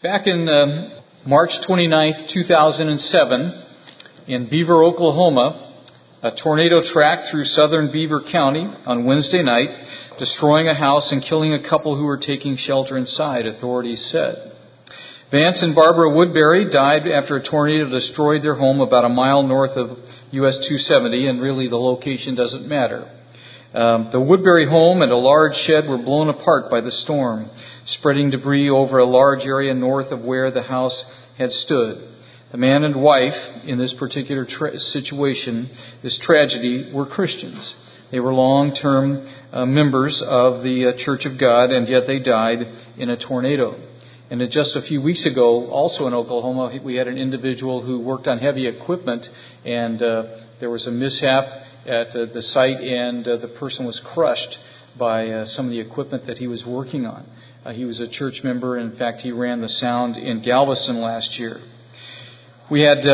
Back in March 29th, 2007, in Beaver, Oklahoma, a tornado tracked through southern Beaver County on Wednesday night, destroying a house and killing a couple who were taking shelter inside, authorities said. Vance and Barbara Woodbury died after a tornado destroyed their home about a mile north of US 270, and really the location doesn't matter. The Woodbury home and a large shed were blown apart by the storm, spreading debris over a large area north of where the house had stood. The man and wife in this particular situation, this tragedy, were Christians. They were long-term members of the Church of God, and yet they died in a tornado. And just a few weeks ago, also in Oklahoma, we had an individual who worked on heavy equipment, and there was a mishap at the site, and the person was crushed by some of the equipment that he was working on. He was a church member. In fact, he ran the sound in Galveston last year. We had,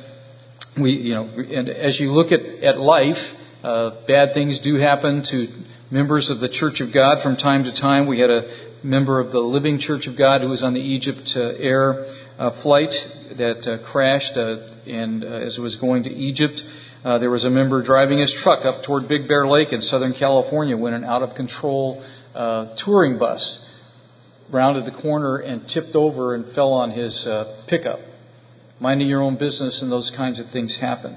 and as you look at life, bad things do happen to members of the Church of God from time to time. We had a member of the Living Church of God who was on the Egypt Air flight that crashed, and as it was going to Egypt, there was a member driving his truck up toward Big Bear Lake in Southern California when an out-of-control touring bus rounded the corner and tipped over and fell on his pickup. Minding your own business, and those kinds of things happen.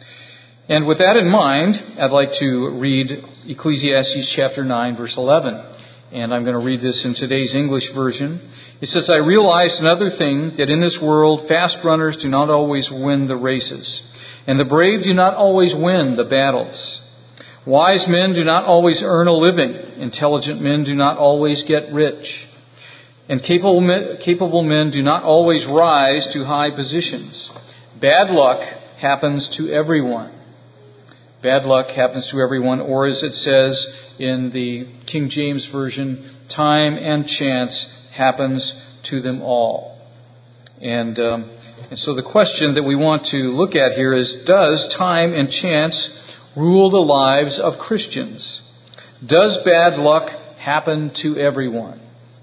And with that in mind, I'd like to read Ecclesiastes chapter 9, verse 11. And I'm going to read this in today's English version. It says, I realized another thing, that in this world fast runners do not always win the races, and the brave do not always win the battles. Wise men do not always earn a living. Intelligent men do not always get rich. And capable men do not always rise to high positions. Bad luck happens to everyone. Bad luck happens to everyone, or as it says in the King James Version, time and chance happens to them all. And so the question that we want to look at here is, does time and chance rule the lives of Christians? Does bad luck happen to everyone?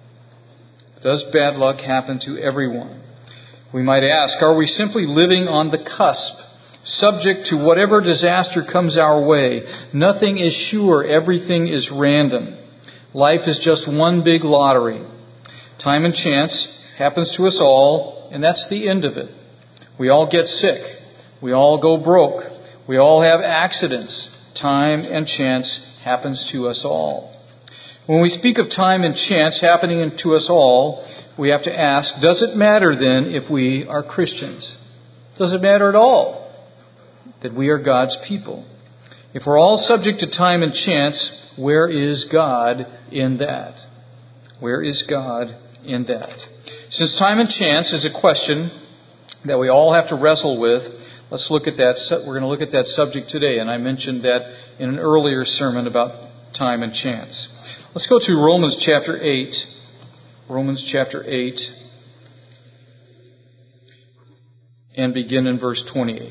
Does bad luck happen to everyone? We might ask, are we simply living on the cusp, subject to whatever disaster comes our way? Nothing is sure. Everything is random. Life is just one big lottery. Time and chance happens to us all, and that's the end of it. We all get sick. We all go broke. We all have accidents. Time and chance happens to us all. When we speak of time and chance happening to us all, we have to ask, does it matter then if we are Christians? Does it matter at all that we are God's people? If we're all subject to time and chance, where is God in that? Where is God in that? Since time and chance is a question that we all have to wrestle with, let's look at that. We're going to look at that subject today, and I mentioned that in an earlier sermon about time and chance. Let's go to Romans chapter 8. Romans chapter 8. And begin in verse 28.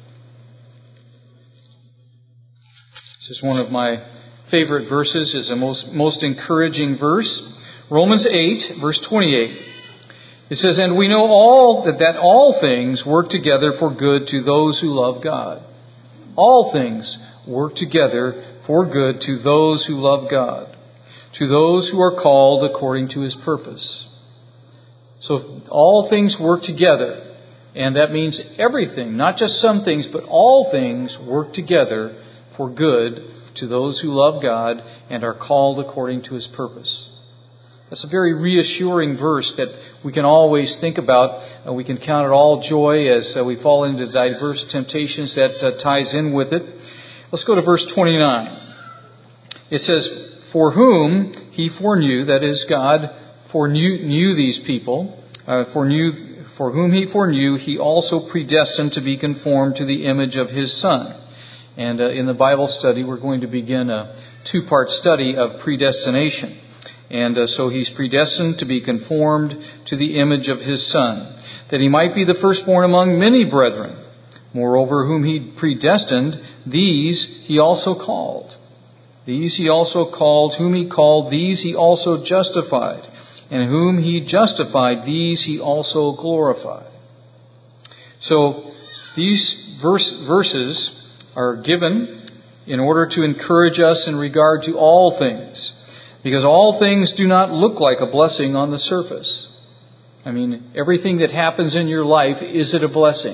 This is one of my favorite verses. It's a most encouraging verse. Romans 8, verse 28. It says, and we know that all things work together for good to those who love God. All things work together for good to those who love God, to those who are called according to His purpose. So all things work together, and that means everything, not just some things, but all things work together for good to those who love God and are called according to His purpose. That's a very reassuring verse that we can always think about. We can count it all joy as we fall into diverse temptations that ties in with it. Let's go to verse 29. It says, for whom He foreknew, that is, God foreknew these people, for whom He foreknew, He also predestined to be conformed to the image of His Son. And in the Bible study, we're going to begin a two-part study of predestination. And so He's predestined to be conformed to the image of His Son, that He might be the firstborn among many brethren. Moreover, whom He predestined, these He also called. These He also called. Whom He called, these He also justified. and whom He justified, these He also glorified. So these verses are given in order to encourage us in regard to all things, because all things do not look like a blessing on the surface. I mean, everything that happens in your life, is it a blessing?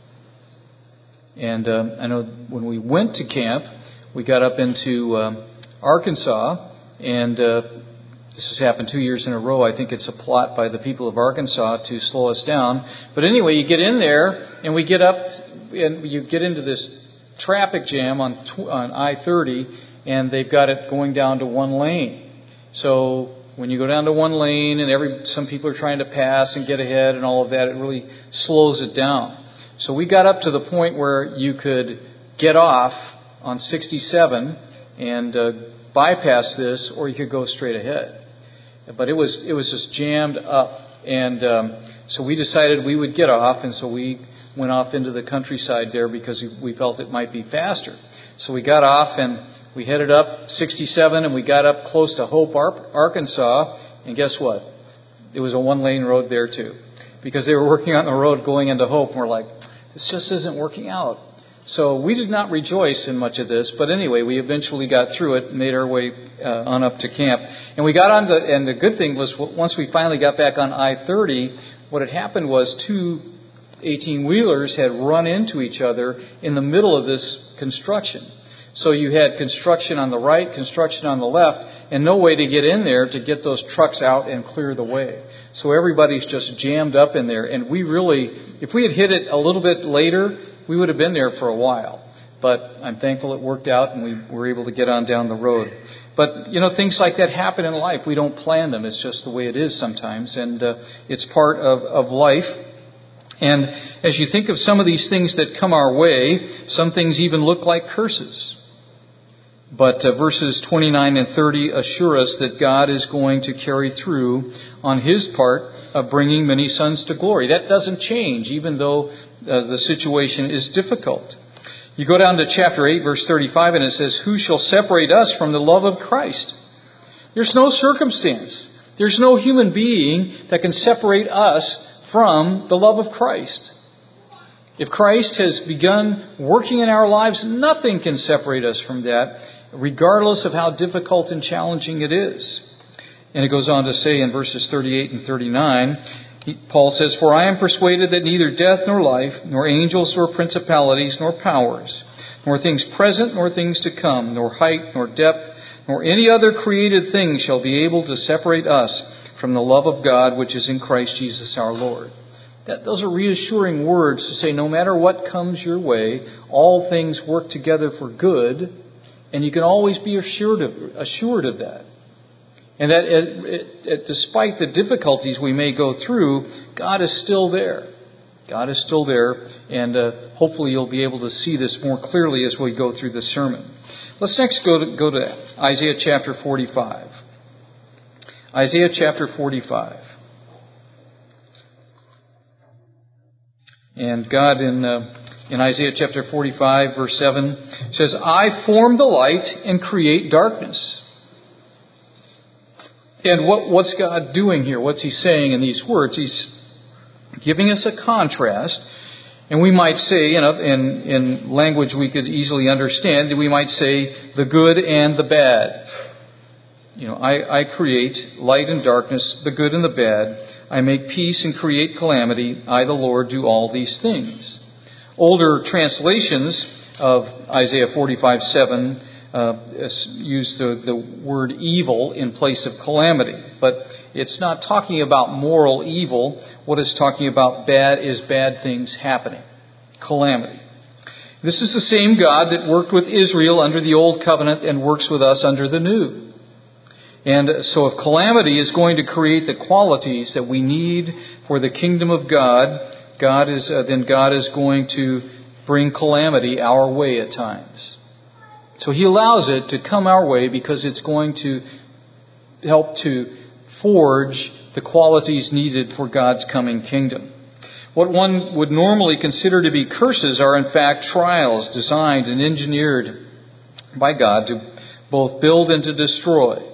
And I know when we went to camp, we got up into Arkansas, and this has happened 2 years in a row. I think it's a plot by the people of Arkansas to slow us down. But anyway, you get in there, and we get up, and you get into this traffic jam on I-30, and they've got it going down to one lane. So when you go down to one lane, and some people are trying to pass and get ahead and all of that, it really slows it down. So we got up to the point where you could get off on 67 and bypass this, or you could go straight ahead. But it was just jammed up, and so we decided we would get off, and so we went off into the countryside there because we felt it might be faster. So we got off and we headed up 67, and we got up close to Hope, Arkansas, and guess what? It was a one-lane road there too, because they were working on the road going into Hope, and we're like, this just isn't working out. So we did not rejoice in much of this, but anyway, we eventually got through it, made our way on up to camp. And we got on and the good thing was, once we finally got back on I-30, what had happened was 2 18-wheelers had run into each other in the middle of this construction. So you had construction on the right, construction on the left, and no way to get in there to get those trucks out and clear the way. So everybody's just jammed up in there. And we really, if we had hit it a little bit later, we would have been there for a while. But I'm thankful it worked out and we were able to get on down the road. But, things like that happen in life. We don't plan them. It's just the way it is sometimes. And it's part of life. And as you think of some of these things that come our way, some things even look like curses. But verses 29 and 30 assure us that God is going to carry through on His part of bringing many sons to glory. That doesn't change, even though the situation is difficult. You go down to chapter 8, verse 35, and it says, "Who shall separate us from the love of Christ?" There's no circumstance. There's no human being that can separate us from the love of Christ. If Christ has begun working in our lives, nothing can separate us from that, regardless of how difficult and challenging it is. And it goes on to say in verses 38 and 39, Paul says, "For I am persuaded that neither death nor life, nor angels nor principalities, nor powers, nor things present nor things to come, nor height nor depth, nor any other created thing shall be able to separate us from the love of God which is in Christ Jesus our Lord." Those are reassuring words to say no matter what comes your way, all things work together for good, and you can always be assured of that. And that despite the difficulties we may go through, God is still there. God is still there, and hopefully you'll be able to see this more clearly as we go through the sermon. Let's next go to Isaiah chapter 45. Isaiah chapter 45. And God in Isaiah chapter 45, verse 7, says, "I form the light and create darkness." And what's God doing here? What's He saying in these words? He's giving us a contrast. And we might say, in language we could easily understand, we might say the good and the bad. I create light and darkness, the good and the bad. I make peace and create calamity. I, the Lord, do all these things. Older translations of Isaiah 45:7 use the word evil in place of calamity. But it's not talking about moral evil. What it's talking about bad is bad things happening. Calamity. This is the same God that worked with Israel under the old covenant and works with us under the new. And so if calamity is going to create the qualities that we need for the kingdom of God, then God is going to bring calamity our way at times. So He allows it to come our way because it's going to help to forge the qualities needed for God's coming kingdom. What one would normally consider to be curses are in fact trials designed and engineered by God to both build and to destroy.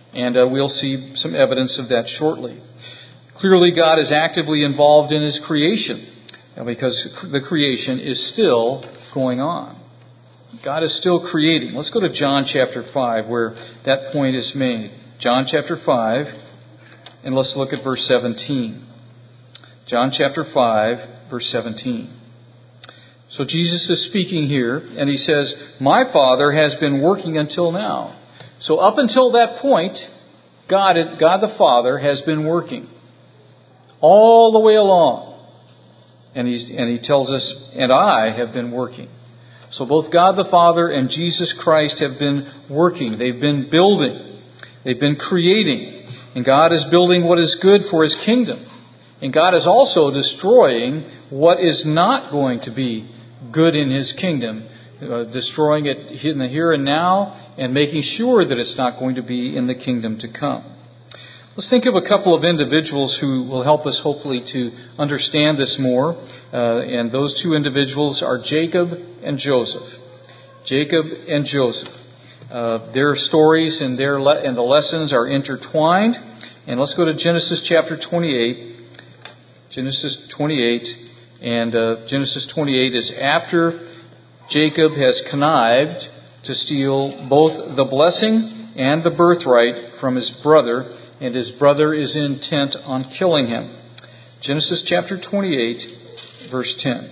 And we'll see some evidence of that shortly. Clearly, God is actively involved in His creation because the creation is still going on. God is still creating. Let's go to John chapter 5 where that point is made. John chapter 5, and let's look at verse 17. John chapter 5, verse 17. So Jesus is speaking here, and He says, "My Father has been working until now." So up until that point, God the Father has been working all the way along. And He tells us, "And I have been working." So both God the Father and Jesus Christ have been working. They've been building. They've been creating. And God is building what is good for His kingdom. And God is also destroying what is not going to be good in His kingdom, destroying it in the here and now and making sure that it's not going to be in the kingdom to come. Let's think of a couple of individuals who will help us hopefully to understand this more. And those two individuals are Jacob and Joseph. Jacob and Joseph. Their stories and the lessons are intertwined. And let's go to Genesis chapter 28. Genesis 28. And Genesis 28 is after Jacob has connived to steal both the blessing and the birthright from his brother, and his brother is intent on killing him. Genesis chapter 28, verse 10.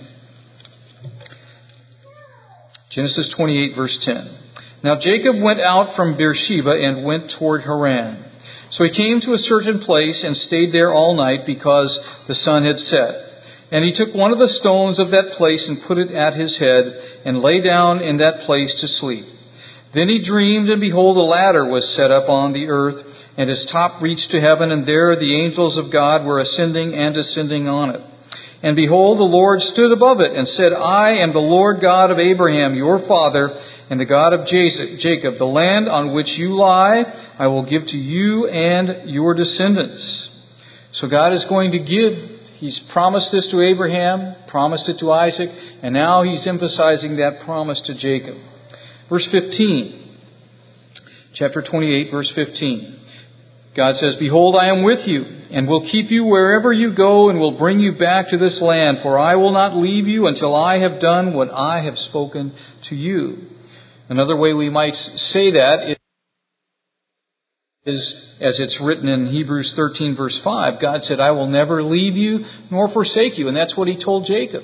Genesis 28, verse 10. Now Jacob went out from Beersheba and went toward Haran. So he came to a certain place and stayed there all night because the sun had set. And he took one of the stones of that place and put it at his head and lay down in that place to sleep. Then he dreamed, and behold, a ladder was set up on the earth, and its top reached to heaven, and there the angels of God were ascending and descending on it. And behold, the Lord stood above it and said, I am the Lord God of Abraham, your father, and the God of Jacob. The land on which you lie, I will give to you and your descendants. So God is going to give. He's promised this to Abraham, promised it to Isaac, and now He's emphasizing that promise to Jacob. Verse 15. Chapter 28, verse 15. God says, Behold, I am with you, and will keep you wherever you go, and will bring you back to this land, for I will not leave you until I have done what I have spoken to you. Another way we might say that is, as it's written in Hebrews 13, verse 5, God said, I will never leave you nor forsake you. And that's what He told Jacob.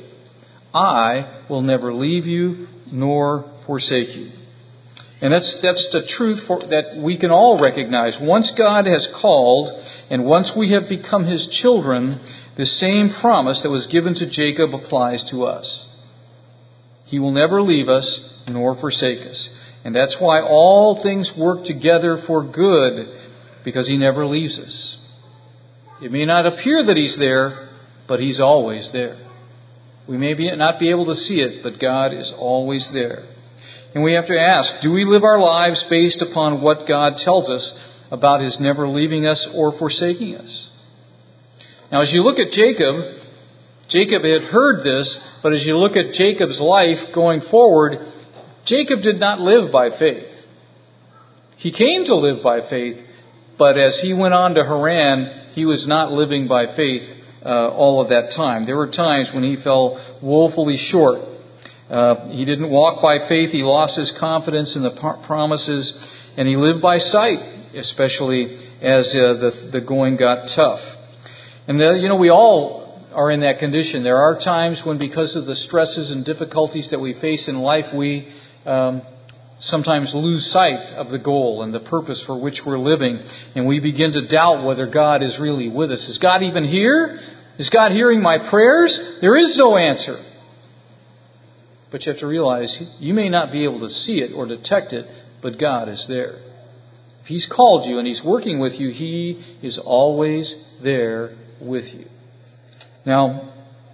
I will never leave you nor forsake you. And that's the truth that we can all recognize. Once God has called, and once we have become His children, the same promise that was given to Jacob applies to us. He will never leave us nor forsake us. And that's why all things work together for good, because He never leaves us. It may not appear that He's there, but He's always there. We may not be able to see it, but God is always there. And we have to ask, do we live our lives based upon what God tells us about His never leaving us or forsaking us? Now, as you look at Jacob had heard this, but as you look at Jacob's life going forward, Jacob did not live by faith. He came to live by faith, but as he went on to Haran, he was not living by faith all of that time. There were times when he fell woefully short. He didn't walk by faith. He lost his confidence in the promises, and he lived by sight, especially as the going got tough. And we all are in that condition. There are times when, because of the stresses and difficulties that we face in life, we sometimes lose sight of the goal and the purpose for which we're living, and we begin to doubt whether God is really with us. Is God even here? Is God hearing my prayers? There is no answer. But you have to realize you may not be able to see it or detect it, but God is there. If He's called you and He's working with you, He is always there with you. Now,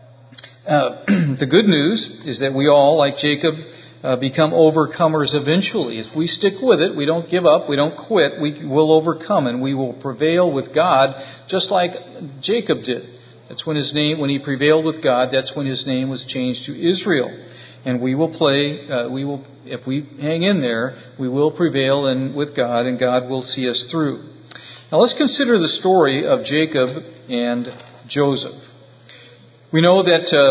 the good news is that we all, like Jacob, become overcomers eventually. If we stick with it, we don't give up, we don't quit, we will overcome, and we will prevail with God, just like Jacob did. That's when he prevailed with God, that's when his name was changed to Israel. and we will if we hang in there, we will prevail with God, and God will see us through. Now let's consider the story of Jacob and Joseph. We know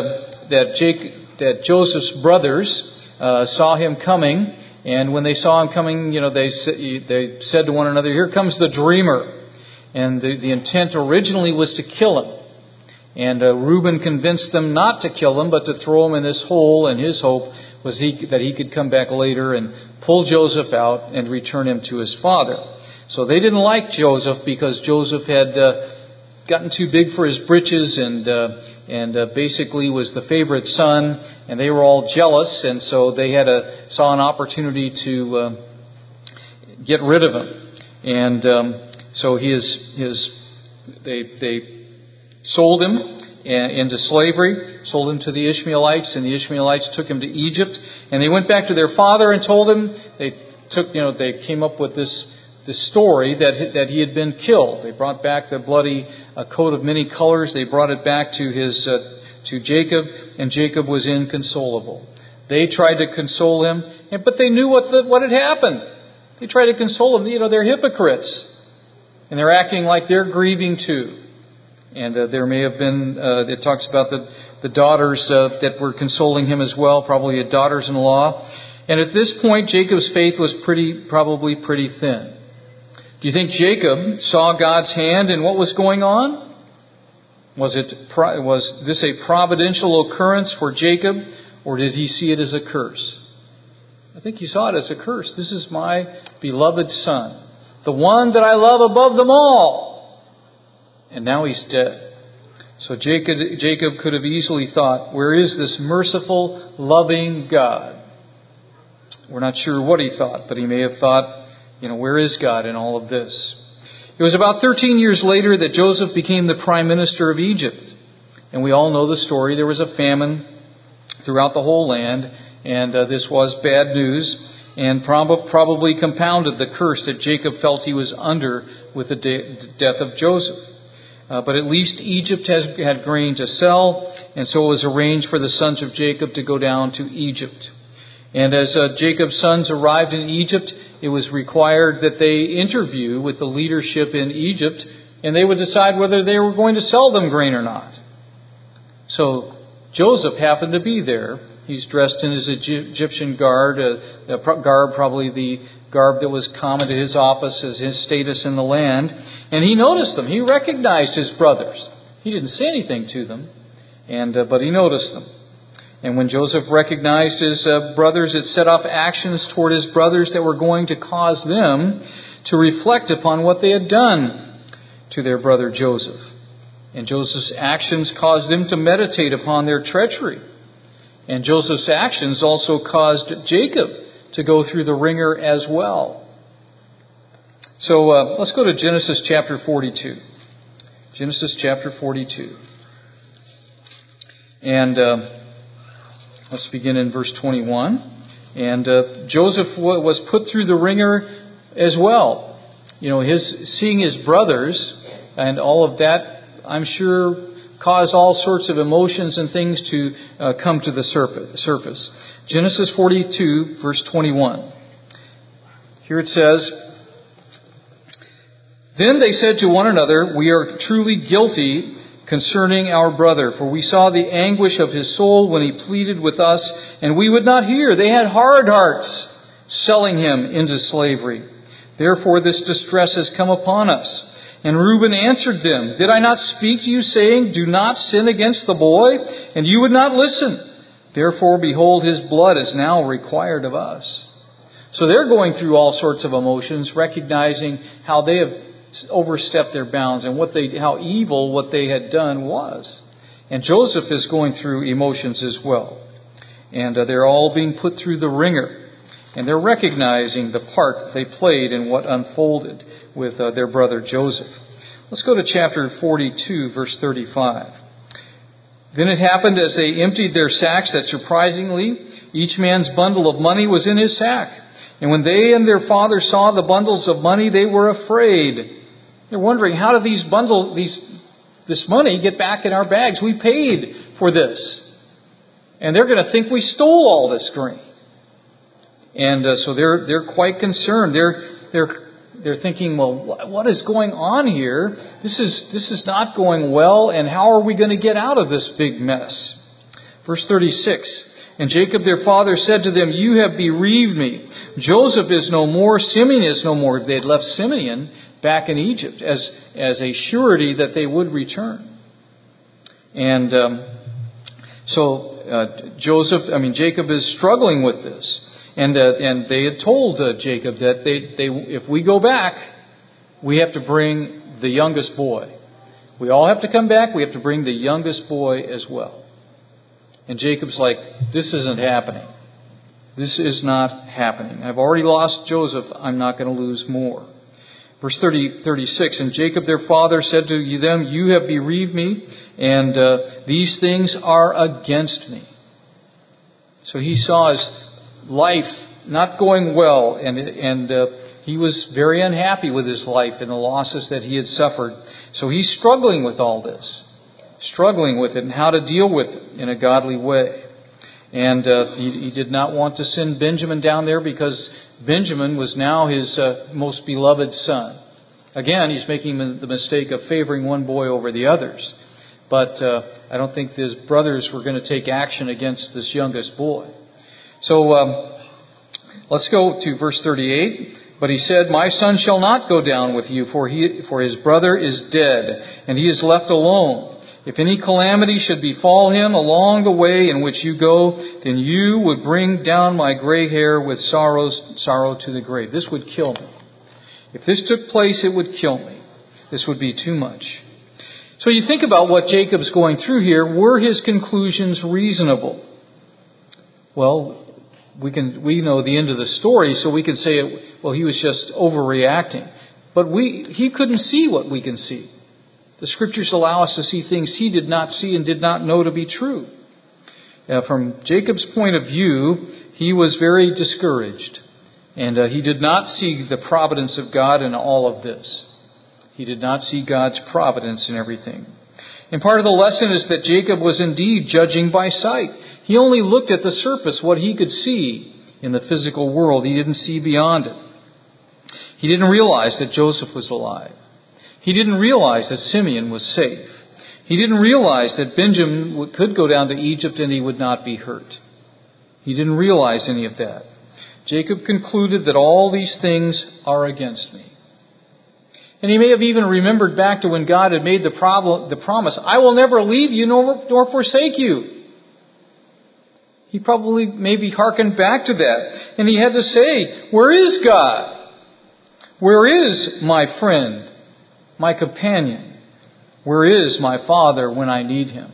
that Joseph's brothers saw him coming, and when they saw him coming, they said to one another, "Here comes the dreamer." And the intent originally was to kill him. And Reuben convinced them not to kill him, but to throw him in this hole, and his hope was that he could come back later and pull Joseph out and return him to his father. So they didn't like Joseph because Joseph had gotten too big for his britches and basically was the favorite son, and they were all jealous, and so they saw an opportunity to get rid of him. And so they sold him into slavery, sold him to the Ishmaelites, and the Ishmaelites took him to Egypt. And they went back to their father and told him, they came up with this story that he had been killed. They brought back the bloody coat of many colors. They brought it back to Jacob, and Jacob was inconsolable. They tried to console him, but they knew what had happened. They tried to console him. They're hypocrites. And they're acting like they're grieving too. And there may have been, it talks about the daughters that were consoling him as well, probably daughters-in-law. And at this point, Jacob's faith was probably pretty thin. Do you think Jacob saw God's hand in what was going on? Was this a providential occurrence for Jacob, or did he see it as a curse? I think he saw it as a curse. This is my beloved son, the one that I love above them all. And now he's dead. So Jacob could have easily thought, where is this merciful, loving God? We're not sure what he thought, but he may have thought, where is God in all of this? It was about 13 years later that Joseph became the prime minister of Egypt. And we all know the story. There was a famine throughout the whole land, and this was bad news, and probably compounded the curse that Jacob felt he was under with the death of Joseph. But at least Egypt had grain to sell, and so it was arranged for the sons of Jacob to go down to Egypt. And as Jacob's sons arrived in Egypt, it was required that they interview with the leadership in Egypt, and they would decide whether they were going to sell them grain or not. So Joseph happened to be there. He's dressed in his Egyptian garb, probably the garb that was common to his office as his status in the land. And he noticed them. He recognized his brothers. He didn't say anything to them, but he noticed them. And when Joseph recognized his brothers, it set off actions toward his brothers that were going to cause them to reflect upon what they had done to their brother Joseph. And Joseph's actions caused them to meditate upon their treachery. And Joseph's actions also caused Jacob to go through the ringer as well. So let's go to Genesis chapter 42. Genesis chapter 42. And let's begin in verse 21. And Joseph was put through the ringer as well. Seeing his brothers and all of that, I'm sure, caused all sorts of emotions and things to come to the surface. Genesis 42, verse 21. Here it says, "Then they said to one another, 'We are truly guilty concerning our brother, for we saw the anguish of his soul when he pleaded with us, and we would not hear.' They had hard hearts, selling him into slavery. Therefore this distress has come upon us." And Reuben answered them, "Did I not speak to you, saying, 'Do not sin against the boy'? And you would not listen. Therefore, behold, his blood is now required of us." So they're going through all sorts of emotions, recognizing how they have overstepped their bounds and how evil what they had done was. And Joseph is going through emotions as well. And they're all being put through the ringer. And they're recognizing the part that they played in what unfolded with their brother Joseph. Let's go to chapter 42, verse 35. "Then it happened as they emptied their sacks that surprisingly each man's bundle of money was in his sack. And when they and their father saw the bundles of money, they were afraid." They're wondering, how did this money get back in our bags? We paid for this. And they're going to think we stole all this grain. And so they're quite concerned. They're thinking, well, what is going on here? This is not going well, and how are we going to get out of this big mess? Verse 36. And Jacob their father said to them, you have bereaved me. Joseph is no more, Simeon is no more. They had left Simeon back in Egypt as a surety that they would return. And Jacob is struggling with this. And they had told Jacob that if we go back, we have to bring the youngest boy. We all have to come back. We have to bring the youngest boy as well. And Jacob's like, this isn't happening. This is not happening. I've already lost Joseph. I'm not going to lose more. Verse 36, and Jacob their father said to them, you have bereaved me, and these things are against me. So he saw his life not going well, and he was very unhappy with his life and the losses that he had suffered. So he's struggling with all this. Struggling with it and how to deal with it in a godly way. And he did not want to send Benjamin down there because Benjamin was now his most beloved son. Again, he's making the mistake of favoring one boy over the others. But I don't think his brothers were going to take action against this youngest boy. So let's go to verse 38. But he said, my son shall not go down with you, for his brother is dead, and he is left alone. If any calamity should befall him along the way in which you go, then you would bring down my gray hair with sorrow to the grave. This would kill me. If this took place, it would kill me. This would be too much. So you think about what Jacob's going through here. Were his conclusions reasonable? Well, we know the end of the story, so we can say, he was just overreacting. But he couldn't see what we can see. The Scriptures allow us to see things he did not see and did not know to be true. From Jacob's point of view, he was very discouraged. And he did not see the providence of God in all of this. He did not see God's providence in everything. And part of the lesson is that Jacob was indeed judging by sight. He only looked at the surface, what he could see in the physical world. He didn't see beyond it. He didn't realize that Joseph was alive. He didn't realize that Simeon was safe. He didn't realize that Benjamin could go down to Egypt and he would not be hurt. He didn't realize any of that. Jacob concluded that all these things are against me. And he may have even remembered back to when God had made the promise, I will never leave you nor forsake you. He probably maybe hearkened back to that. And he had to say, where is God? Where is my friend? My companion? Where is my Father when I need Him?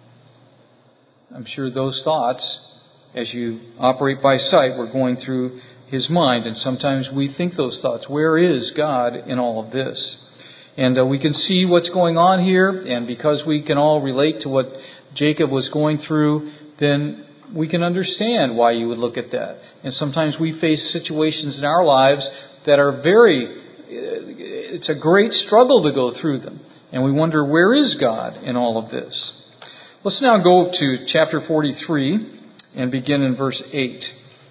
I'm sure those thoughts, as you operate by sight, were going through his mind. And sometimes we think those thoughts. Where is God in all of this? And we can see what's going on here. And because we can all relate to what Jacob was going through, then we can understand why you would look at that. And sometimes we face situations in our lives that are it's a great struggle to go through them. And we wonder, where is God in all of this? Let's now go to chapter 43 and begin in verse 8.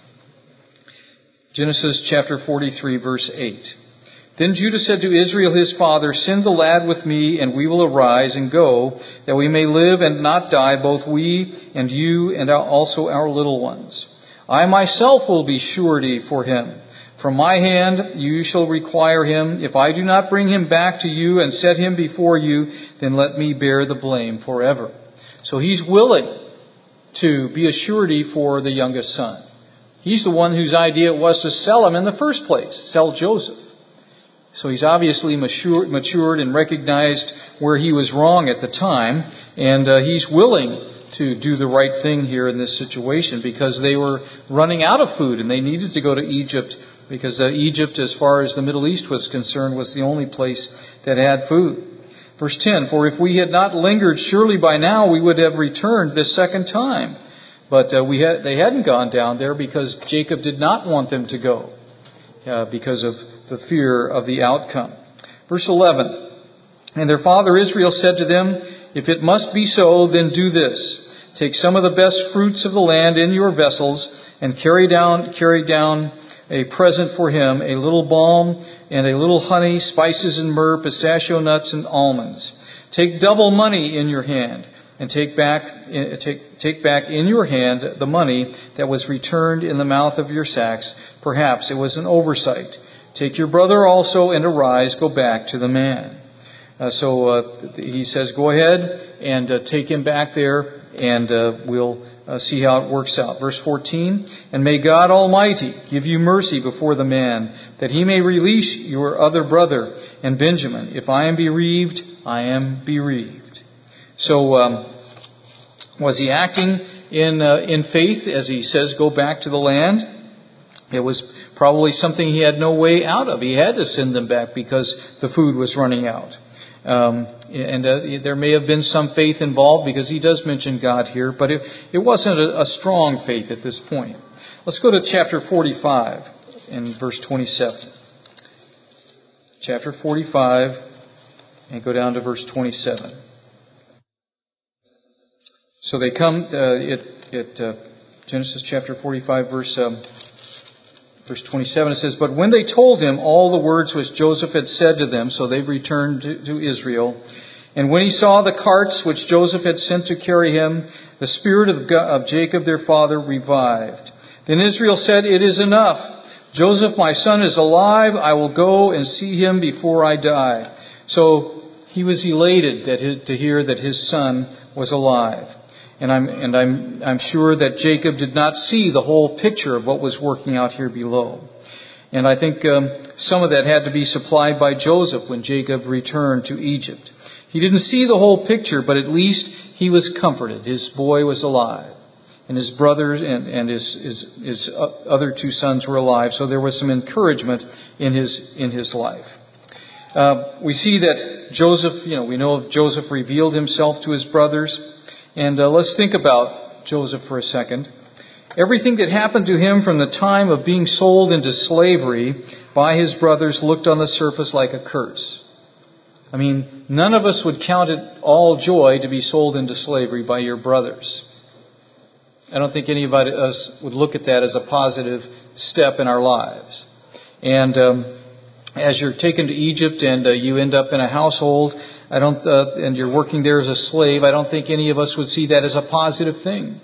Genesis chapter 43, verse 8. Then Judah said to Israel his father, send the lad with me, and we will arise and go, that we may live and not die, both we and you and also our little ones. I myself will be surety for him. From my hand you shall require him. If I do not bring him back to you and set him before you, then let me bear the blame forever. So he's willing to be a surety for the youngest son. He's the one whose idea it was to sell him in the first place, sell Joseph. So he's obviously matured and recognized where he was wrong at the time, and he's willing to do the right thing here in this situation because they were running out of food and they needed to go to Egypt because Egypt, as far as the Middle East was concerned, was the only place that had food. Verse 10, for if we had not lingered, surely by now we would have returned this second time. But they hadn't gone down there because Jacob did not want them to go because of the fear of the outcome. Verse 11, and their father Israel said to them, if it must be so, then do this. Take some of the best fruits of the land in your vessels and carry down a present for him, a little balm and a little honey, spices and myrrh, pistachio nuts and almonds. Take double money in your hand and take back in your hand the money that was returned in the mouth of your sacks. Perhaps it was an oversight. Take your brother also and arise, go back to the man. So he says, go ahead and take him back there, and we'll see how it works out. Verse 14, and may God Almighty give you mercy before the man, that he may release your other brother and Benjamin. If I am bereaved, I am bereaved. So was he acting in faith as he says, go back to the land? It was probably something he had no way out of. He had to send them back because the food was running out. There may have been some faith involved because he does mention God here, but it wasn't a strong faith at this point. Let's go to chapter 45 and verse 27. Chapter 45 and go down to verse 27. So they come Genesis chapter 45 verse 27, it says, but when they told him all the words which Joseph had said to them, so they returned to Israel. And when he saw the carts which Joseph had sent to carry him, the spirit of Jacob their father revived. Then Israel said, it is enough. Joseph, my son, is alive. I will go and see him before I die. So he was elated to hear that his son was alive. And I'm sure that Jacob did not see the whole picture of what was working out here below. And I think some of that had to be supplied by Joseph when Jacob returned to Egypt. He didn't see the whole picture, but at least he was comforted. His boy was alive. And his brothers and his other two sons were alive. So there was some encouragement in his life. We see that Joseph, we know of Joseph revealed himself to his brothers. And let's think about Joseph for a second. Everything that happened to him from the time of being sold into slavery by his brothers looked on the surface like a curse. I mean, none of us would count it all joy to be sold into slavery by your brothers. I don't think anybody else would look at that as a positive step in our lives. And as you're taken to Egypt and you end up in a household, and you're working there as a slave, I don't think any of us would see that as a positive thing.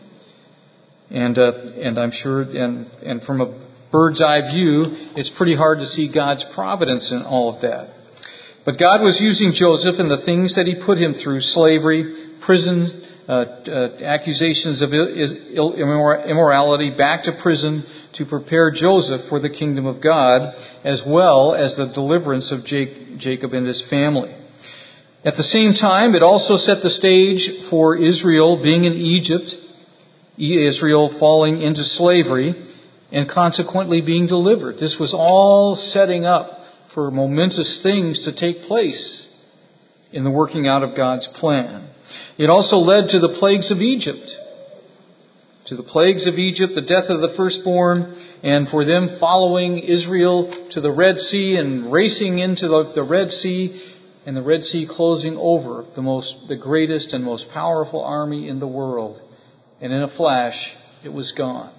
And I'm sure, and from a bird's eye view, it's pretty hard to see God's providence in all of that. But God was using Joseph and the things that he put him through: slavery, prison, accusations of immorality, back to prison, to prepare Joseph for the kingdom of God, as well as the deliverance of Jacob and his family. At the same time, it also set the stage for Israel being in Egypt, Israel falling into slavery, and consequently being delivered. This was all setting up for momentous things to take place in the working out of God's plan. It also led to the plagues of Egypt. To the plagues of Egypt, the death of the firstborn, and for them following Israel to the Red Sea and racing into the Red Sea, and the Red Sea closing over the greatest and most powerful army in the world. And in a flash, it was gone.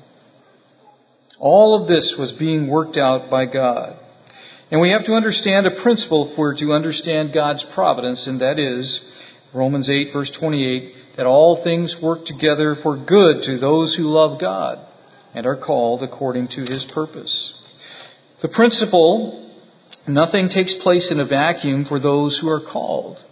All of this was being worked out by God. And we have to understand a principle if we're to understand God's providence, and that is Romans 8, verse 28, that all things work together for good to those who love God and are called according to His purpose. The principle: nothing takes place in a vacuum for those who are called.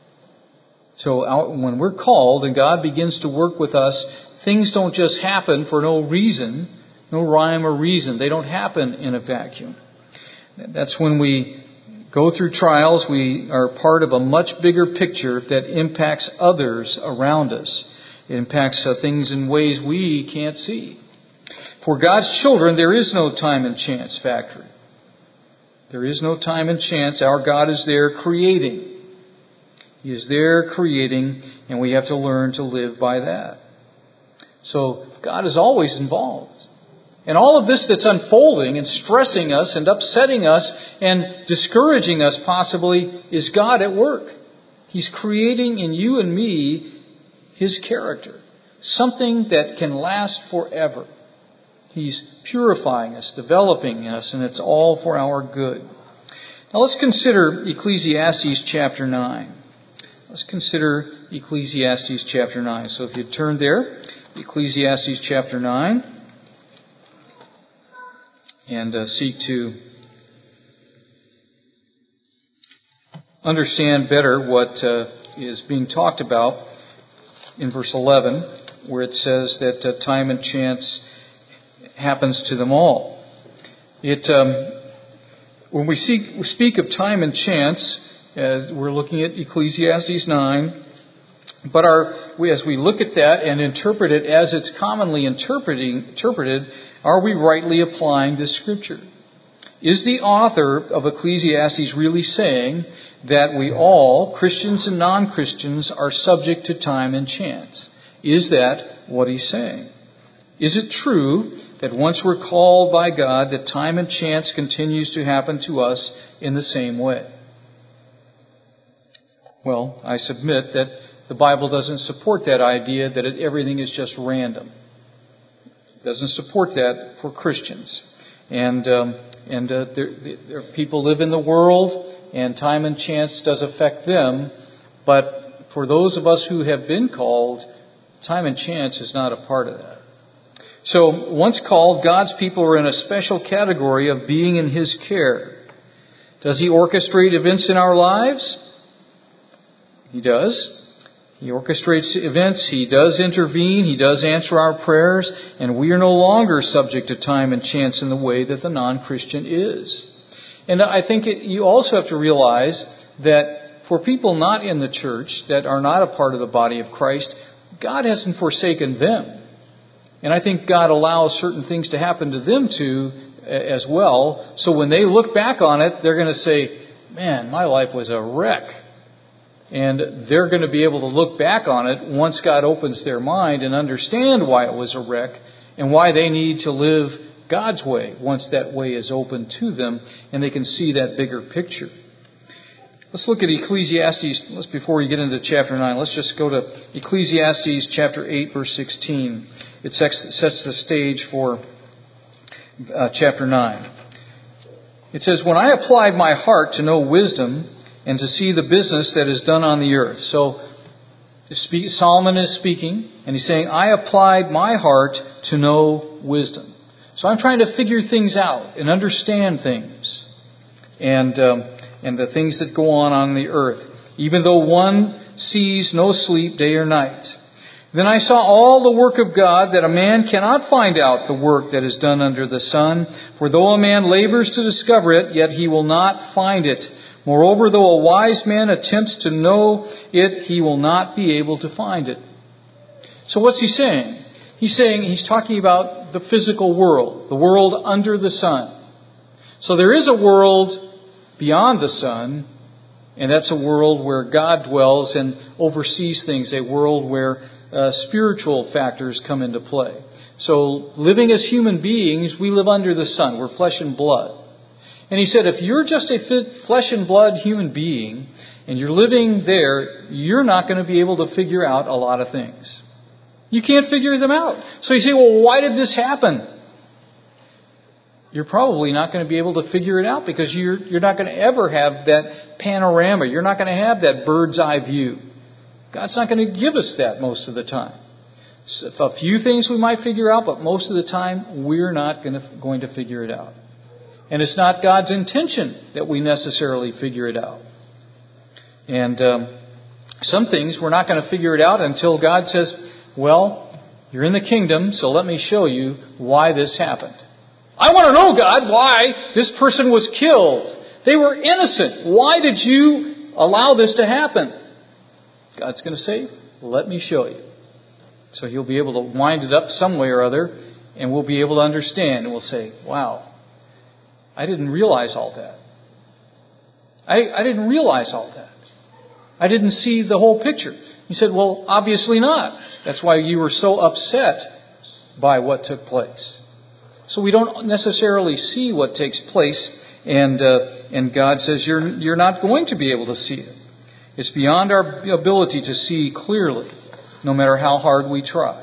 So when we're called and God begins to work with us, things don't just happen for no reason, no rhyme or reason. They don't happen in a vacuum. That's when we go through trials, we are part of a much bigger picture that impacts others around us. It impacts things in ways we can't see. For God's children, there is no time and chance factory. There is no time and chance. Our God is there creating. He is there creating, and we have to learn to live by that. So God is always involved. And all of this that's unfolding and stressing us and upsetting us and discouraging us possibly is God at work. He's creating in you and me His character something that can last forever. He's purifying us, developing us, and it's all for our good. Now let's consider Ecclesiastes chapter 9. Let's consider Ecclesiastes chapter 9. So if you turn there, Ecclesiastes chapter 9, and seek to understand better what is being talked about in verse 11, where it says that time and chance happens to them all. When we speak of time and chance, we're looking at Ecclesiastes 9, but as we look at that and interpret it as it's commonly interpreted, are we rightly applying this scripture? Is the author of Ecclesiastes really saying that we all, Christians and non-Christians, are subject to time and chance? Is that what he's saying? Is it true that once we're called by God, that time and chance continues to happen to us in the same way? Well, I submit that the Bible doesn't support that idea that everything is just random. It doesn't support that for Christians. And people live in the world, and time and chance does affect them. But for those of us who have been called, time and chance is not a part of that. So, once called, God's people are in a special category of being in His care. Does He orchestrate events in our lives? He does. He orchestrates events. He does intervene. He does answer our prayers. And we are no longer subject to time and chance in the way that the non-Christian is. And I think you also have to realize that for people not in the church, that are not a part of the body of Christ, God hasn't forsaken them. And I think God allows certain things to happen to them too as well. So when they look back on it, they're going to say, man, my life was a wreck. And they're going to be able to look back on it once God opens their mind and understand why it was a wreck and why they need to live God's way once that way is open to them and they can see that bigger picture. Let's look at Ecclesiastes. Before we get into chapter 9, let's just go to Ecclesiastes chapter 8, verse 16. It sets the stage for chapter 9. It says, "When I applied my heart to know wisdom and to see the business that is done on the earth." So Solomon is speaking, and he's saying, I applied my heart to know wisdom. So I'm trying to figure things out and understand things. And the things that go on the earth, even though one sees no sleep day or night. Then I saw all the work of God, that a man cannot find out the work that is done under the sun. For though a man labors to discover it, yet he will not find it. Moreover, though a wise man attempts to know it, he will not be able to find it. So what's he saying? He's talking about the physical world, the world under the sun. So there is a world beyond the sun, and that's a world where God dwells and oversees things, a world where spiritual factors come into play. So living as human beings, we live under the sun. We're flesh and blood. And he said, if you're just a flesh and blood human being and you're living there, you're not going to be able to figure out a lot of things. You can't figure them out. So you say, well, why did this happen? You're probably not going to be able to figure it out because you're not going to ever have that panorama. You're not going to have that bird's eye view. God's not going to give us that most of the time. So a few things we might figure out, but most of the time we're not going to figure it out. And it's not God's intention that we necessarily figure it out. And some things we're not going to figure it out until God says, well, you're in the kingdom, so let me show you why this happened. I want to know, God, why this person was killed. They were innocent. Why did you allow this to happen? God's going to say, let me show you. So He'll be able to wind it up some way or other, and we'll be able to understand. And we'll say, wow, I didn't realize all that. I didn't realize all that. I didn't see the whole picture. He said, well, obviously not. That's why you were so upset by what took place. So we don't necessarily see what takes place, and God says you're not going to be able to see it. It's beyond our ability to see clearly, no matter how hard we try.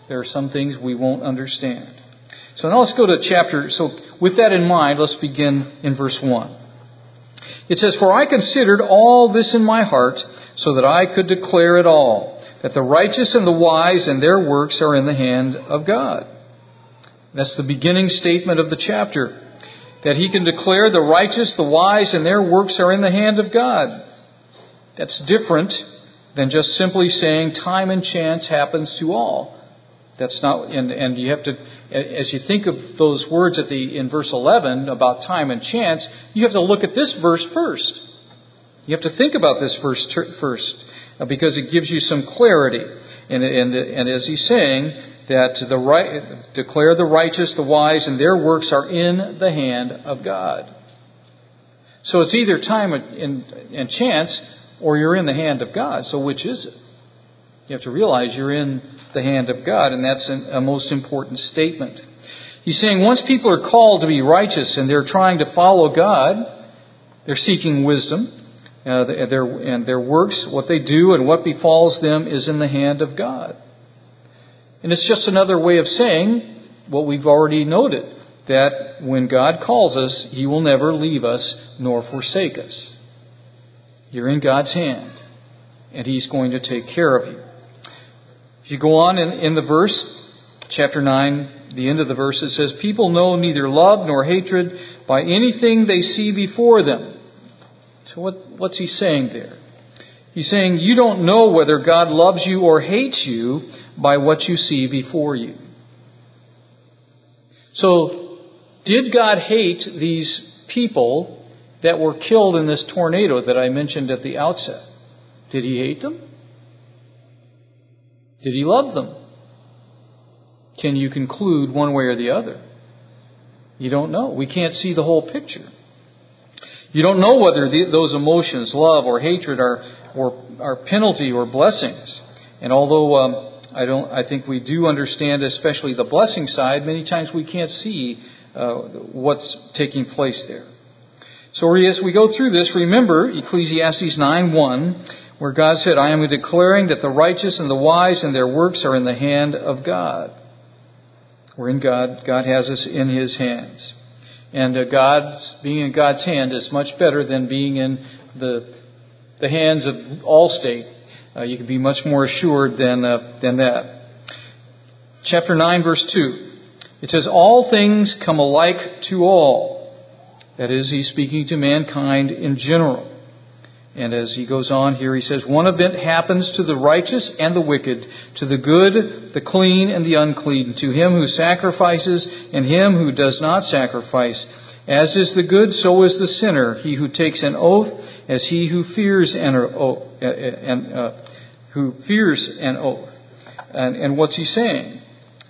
There are some things we won't understand. So now let's go to chapter. So with that in mind, let's begin in verse 1. It says, "For I considered all this in my heart, so that I could declare it all, that the righteous and the wise and their works are in the hand of God." That's the beginning statement of the chapter. That he can declare the righteous, the wise, and their works are in the hand of God. That's different than just simply saying time and chance happens to all. That's not, and you have to, as you think of those words in verse 11 about time and chance, you have to look at this verse first. You have to think about this verse first, because it gives you some clarity. And as he's saying, that declare the righteous, the wise, and their works are in the hand of God. So it's either time and chance, or you're in the hand of God. So which is it? You have to realize you're in the hand of God, and that's a most important statement. He's saying once people are called to be righteous and they're trying to follow God, they're seeking wisdom, and their works, what they do and what befalls them is in the hand of God. And it's just another way of saying what we've already noted, that when God calls us, He will never leave us nor forsake us. You're in God's hand, and He's going to take care of you. If you go on in the verse, chapter 9, the end of the verse, it says, "People know neither love nor hatred by anything they see before them." So what's he saying there? He's saying you don't know whether God loves you or hates you by what you see before you. So, did God hate these people that were killed in this tornado that I mentioned at the outset? Did He hate them? Did He love them? Can you conclude one way or the other? You don't know. We can't see the whole picture. You don't know whether those emotions, love or hatred, are penalty or blessings. And although I think we do understand, especially the blessing side, many times we can't see what's taking place there. So as we go through this, remember Ecclesiastes 9:1, where God said, "I am declaring that the righteous and the wise and their works are in the hand of God." We're in God. God has us in His hands. And being in God's hand is much better than being in the hands of Allstate. You can be much more assured than that. Chapter 9, verse 2. It says, "All things come alike to all." That is, he's speaking to mankind in general. And as he goes on here, he says, "One event happens to the righteous and the wicked, to the good, the clean, and the unclean, to him who sacrifices and him who does not sacrifice. As is the good, so is the sinner. He who takes an oath, as he who fears an oath." And what's he saying?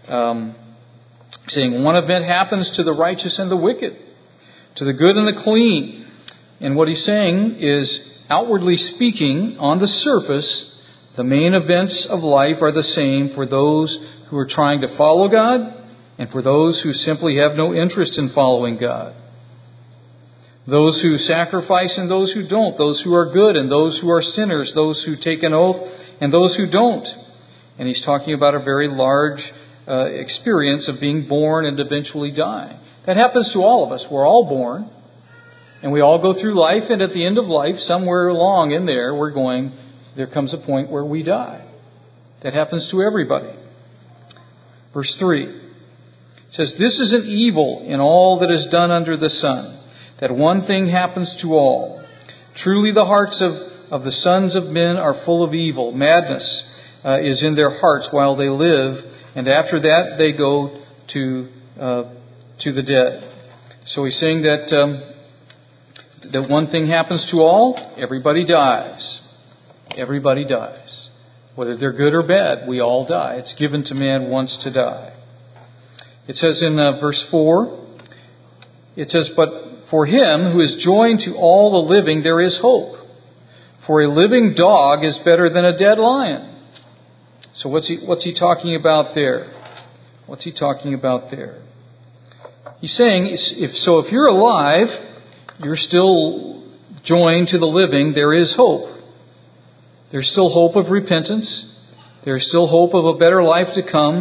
Saying one event happens to the righteous and the wicked, to the good and the clean. And what he's saying is, outwardly speaking, on the surface, the main events of life are the same for those who are trying to follow God and for those who simply have no interest in following God. Those who sacrifice and those who don't. Those who are good and those who are sinners. Those who take an oath and those who don't. And he's talking about a very large experience of being born and eventually dying. That happens to all of us. We're all born. And we all go through life, and at the end of life, somewhere along in there, there comes a point where we die. That happens to everybody. Verse 3 says, "This is an evil in all that is done under the sun, that one thing happens to all. Truly the hearts of the sons of men are full of evil. Madness is in their hearts while they live, and after that they go to the dead." So he's saying that one thing happens to all. Everybody dies. Everybody dies. Whether they're good or bad, we all die. It's given to man once to die. It says in verse 4, it says, "But for him who is joined to all the living, there is hope. For a living dog is better than a dead lion." So what's he talking about there? What's he talking about there? He's saying, if you're alive, you're still joined to the living, there is hope. There's still hope of repentance. There's still hope of a better life to come.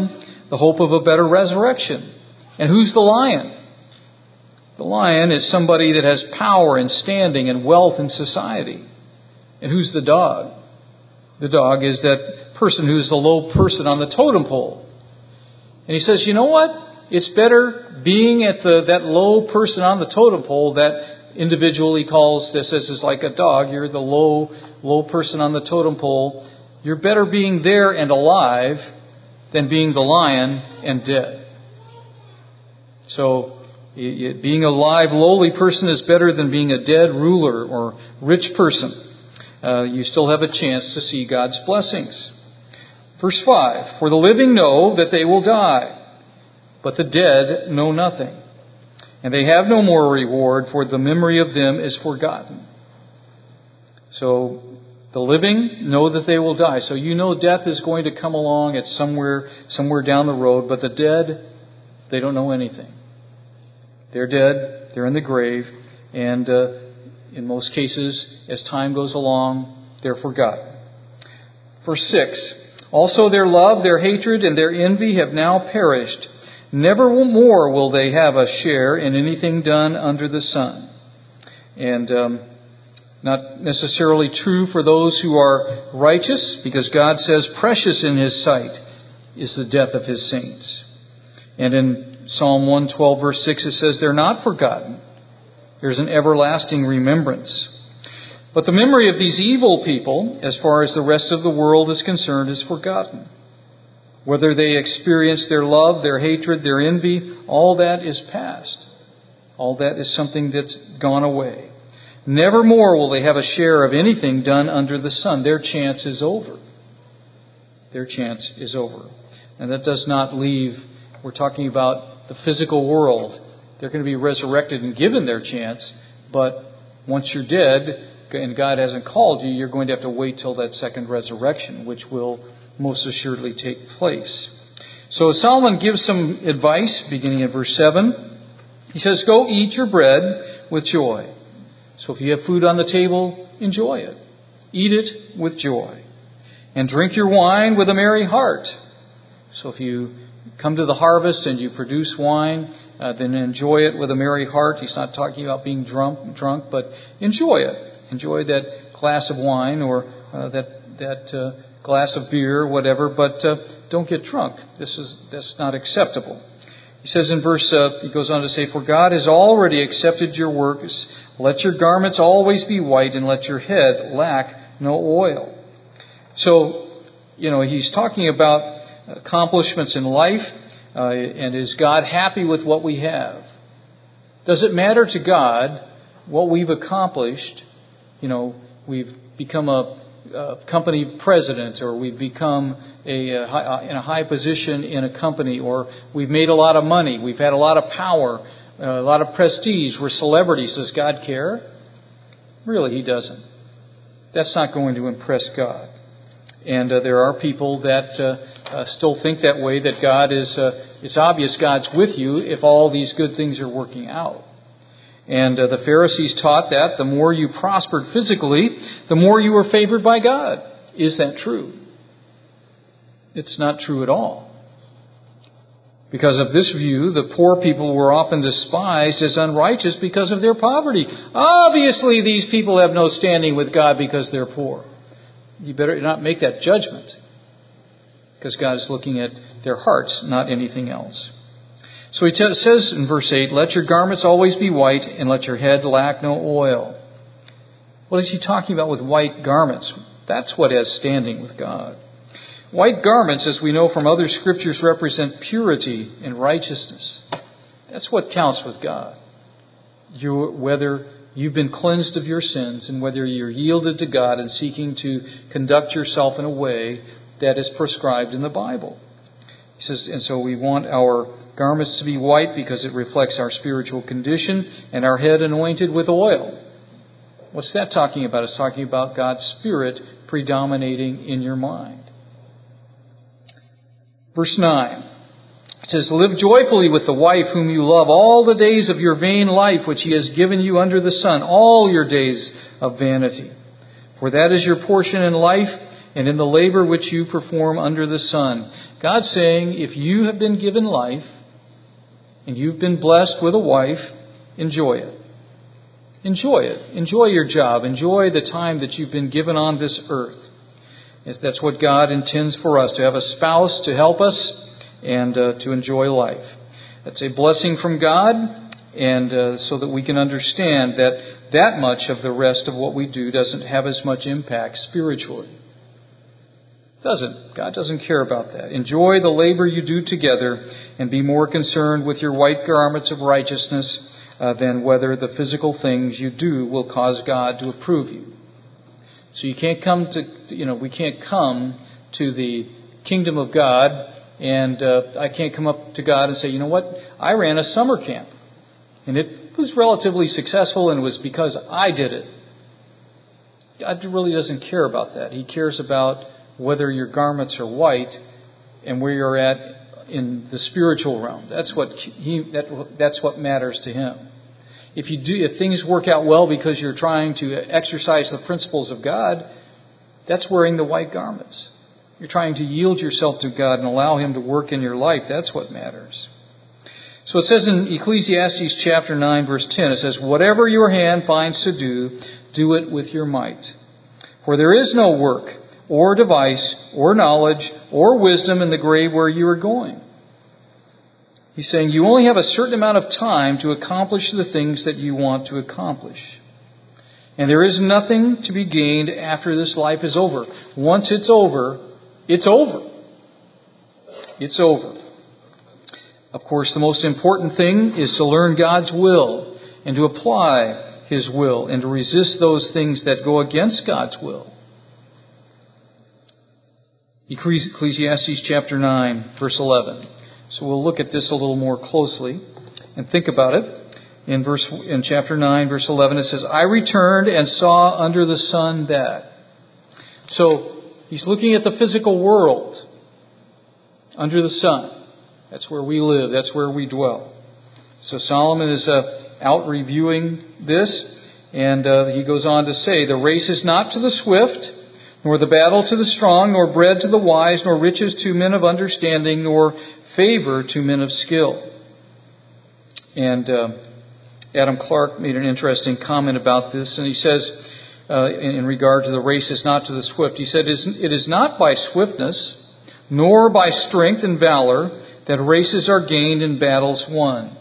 the hope of a better resurrection. And who's the lion? The lion is somebody that has power and standing and wealth in society. And who's the dog? The dog is that person who's the low person on the totem pole. And he says, you know what? It's better being at that low person on the totem pole. That individual he calls, this is like a dog. You're the low person on the totem pole. You're better being there and alive than being the lion and dead. So being a live, lowly person is better than being a dead ruler or rich person. You still have a chance to see God's blessings. Verse 5, for the living know that they will die, but the dead know nothing. And they have no more reward, for the memory of them is forgotten. So the living know that they will die. So you know death is going to come along. It's somewhere down the road. But the dead, they don't know anything. They're dead. They're in the grave. And in most cases, as time goes along, they're forgotten. Verse 6, also their love, their hatred, and their envy have now perished. Never more will they have a share in anything done under the sun. And not necessarily true for those who are righteous, because God says precious in His sight is the death of His saints. And in Psalm 112 verse 6 it says they're not forgotten. There's an everlasting remembrance. But the memory of these evil people, as far as the rest of the world is concerned, is forgotten. Whether they experience their love, their hatred, their envy, all that is past. All that is something that's gone away. Never more will they have a share of anything done under the sun. Their chance is over. Their chance is over. And that does not leave, we're talking about the physical world. They're going to be resurrected and given their chance, but once you're dead and God hasn't called you, you're going to have to wait till that second resurrection, which will most assuredly take place. So Solomon gives some advice, beginning in verse 7. He says, go eat your bread with joy. So if you have food on the table, enjoy it. Eat it with joy. And drink your wine with a merry heart. So if you come to the harvest and you produce wine, then enjoy it with a merry heart. He's not talking about being drunk, but enjoy it. Enjoy that glass of wine or that glass of beer, whatever, but don't get drunk. That's not acceptable. He says in verse, he goes on to say, for God has already accepted your works. Let your garments always be white, and let your head lack no oil. So, he's talking about accomplishments in life, and is God happy with what we have? Does it matter to God what we've accomplished? We've become a company president, or we've become in a high position in a company, or we've made a lot of money, we've had a lot of power, a lot of prestige, we're celebrities. Does God care? Really, He doesn't. That's not going to impress God. And there are people that still think that way, that God is, it's obvious God's with you if all these good things are working out. And the Pharisees taught that the more you prospered physically, the more you were favored by God. Is that true? It's not true at all. Because of this view, the poor people were often despised as unrighteous because of their poverty. Obviously, these people have no standing with God because they're poor. You better not make that judgment, because God is looking at their hearts, not anything else. So he says in verse 8, let your garments always be white, and let your head lack no oil. What is he talking about with white garments? That's what has standing with God. White garments, as we know from other scriptures, represent purity and righteousness. That's what counts with God. Whether you've been cleansed of your sins, and whether you're yielded to God and seeking to conduct yourself in a way that is prescribed in the Bible. He says, and so we want our garments to be white because it reflects our spiritual condition, and our head anointed with oil. What's that talking about? It's talking about God's Spirit predominating in your mind. Verse 9. It says, live joyfully with the wife whom you love all the days of your vain life, which He has given you under the sun, all your days of vanity. For that is your portion in life, and in the labor which you perform under the sun. God's saying, if you have been given life, and you've been blessed with a wife, enjoy it. Enjoy it. Enjoy your job. Enjoy the time that you've been given on this earth. That's what God intends for us, to have a spouse to help us and to enjoy life. That's a blessing from God, and so that we can understand that much of the rest of what we do doesn't have as much impact spiritually. It doesn't. God doesn't care about that. Enjoy the labor you do together and be more concerned with your white garments of righteousness than whether the physical things you do will cause God to approve you. So you can't come we can't come to the kingdom of God, and I can't come up to God and say, you know what, I ran a summer camp, and it was relatively successful, and it was because I did it. God really doesn't care about that. He cares about whether your garments are white and where you're at in the spiritual realm. That's what matters to Him. If things work out well because you're trying to exercise the principles of God, that's wearing the white garments. You're trying to yield yourself to God and allow Him to work in your life. That's what matters. So it says in Ecclesiastes chapter 9, verse 10, it says, whatever your hand finds to do, do it with your might. For there is no work, or device, or knowledge, or wisdom in the grave where you are going. He's saying you only have a certain amount of time to accomplish the things that you want to accomplish. And there is nothing to be gained after this life is over. Once it's over, it's over. It's over. Of course, the most important thing is to learn God's will and to apply His will and to resist those things that go against God's will. Ecclesiastes chapter 9, verse 11. So we'll look at this a little more closely and think about it. In chapter 9, verse 11, it says, I returned and saw under the sun that. So he's looking at the physical world under the sun. That's where we live. That's where we dwell. So Solomon is out reviewing this, and he goes on to say, the race is not to the swift, nor the battle to the strong, nor bread to the wise, nor riches to men of understanding, nor favor to men of skill. And Adam Clark made an interesting comment about this, and he says, in regard to the race is not to the swift, he said, it is not by swiftness, nor by strength and valor, that races are gained and battles won.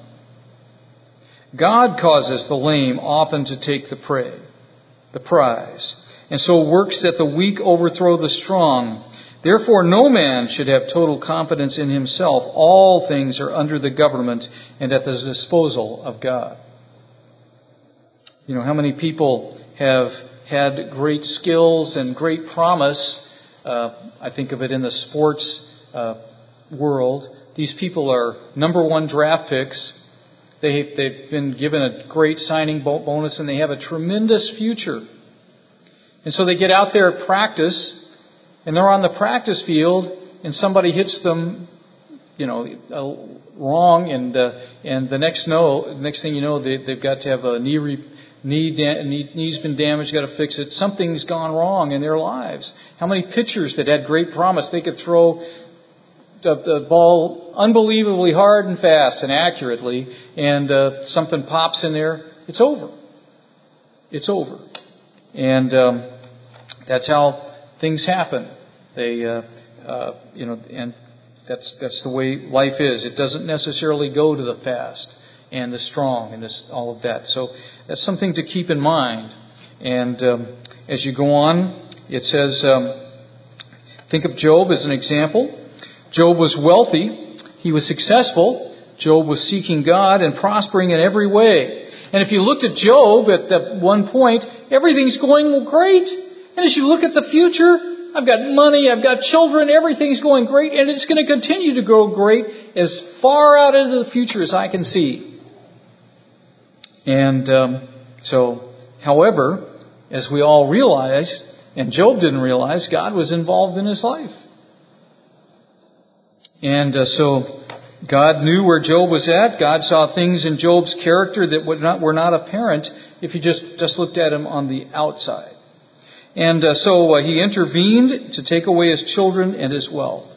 God causes the lame often to take the prize, and so works that the weak overthrow the strong. Therefore, no man should have total confidence in himself. All things are under the government and at the disposal of God. You know, how many people have had great skills and great promise? I think of it in the sports world. These people are number one draft picks. They've been given a great signing bonus, and they have a tremendous future. And so they get out there at practice, and they're on the practice field, and somebody hits them, wrong, and the next thing you know, they've got to have a knee's been damaged, got to fix it. Something's gone wrong in their lives. How many pitchers that had great promise, they could throw the ball unbelievably hard and fast and accurately, and something pops in there, it's over. It's over. And that's how things happen. And that's the way life is. It doesn't necessarily go to the fast and the strong and all of that. So that's something to keep in mind. And as you go on, it says, think of Job as an example. Job was wealthy. He was successful. Job was seeking God and prospering in every way. And if you looked at Job at that one point, everything's going great. And as you look at the future, I've got money, I've got children, everything's going great, and it's going to continue to go great as far out into the future as I can see. And however, as we all realize, and Job didn't realize, God was involved in his life. And so God knew where Job was at. God saw things in Job's character that were not apparent if you just looked at him on the outside. And so he intervened to take away his children and his wealth.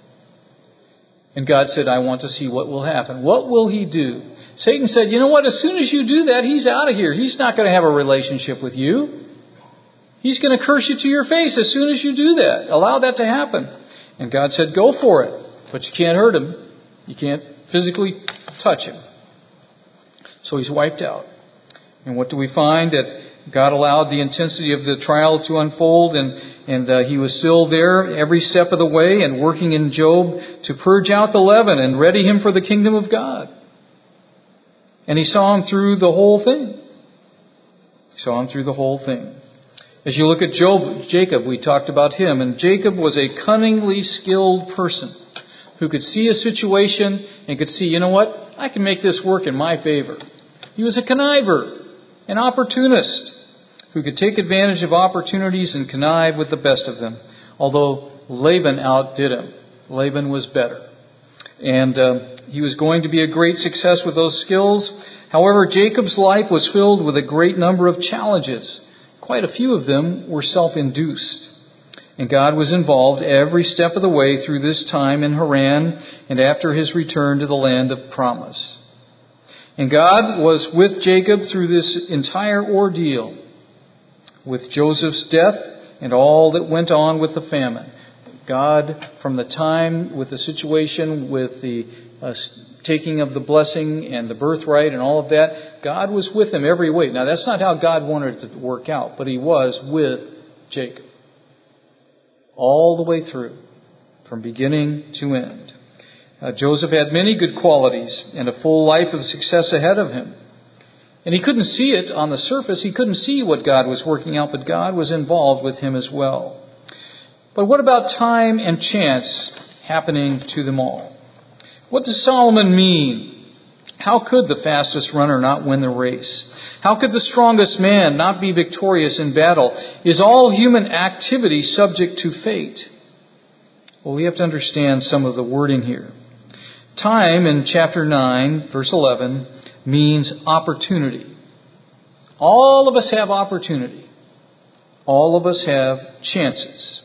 And God said, I want to see what will happen. What will he do? Satan said, you know what? As soon as you do that, he's out of here. He's not going to have a relationship with you. He's going to curse you to your face as soon as you do that. Allow that to happen. And God said, go for it. But you can't hurt him. You can't physically touch him. So he's wiped out. And what do we find? That God allowed the intensity of the trial to unfold, and he was still there every step of the way and working in Job to purge out the leaven and ready him for the kingdom of God. And he saw him through the whole thing. He saw him through the whole thing. As you look at Jacob, we talked about him, and Jacob was a cunningly skilled person who could see a situation and could see, you know what, I can make this work in my favor. He was a conniver, an opportunist who could take advantage of opportunities and connive with the best of them. Although Laban outdid him. Laban was better. And he was going to be a great success with those skills. However, Jacob's life was filled with a great number of challenges. Quite a few of them were self-induced. And God was involved every step of the way through this time in Haran and after his return to the land of promise. And God was with Jacob through this entire ordeal, with Joseph's death and all that went on with the famine. God, from the time with the situation with the taking of the blessing and the birthright and all of that, God was with him every way. Now, that's not how God wanted it to work out, but he was with Jacob all the way through, from beginning to end. Joseph had many good qualities and a full life of success ahead of him. And he couldn't see it on the surface. He couldn't see what God was working out, but God was involved with him as well. But what about time and chance happening to them all? What does Solomon mean? How could the fastest runner not win the race? How could the strongest man not be victorious in battle? Is all human activity subject to fate? Well, we have to understand some of the wording here. Time in chapter 9, verse 11, means opportunity. All of us have opportunity. All of us have chances.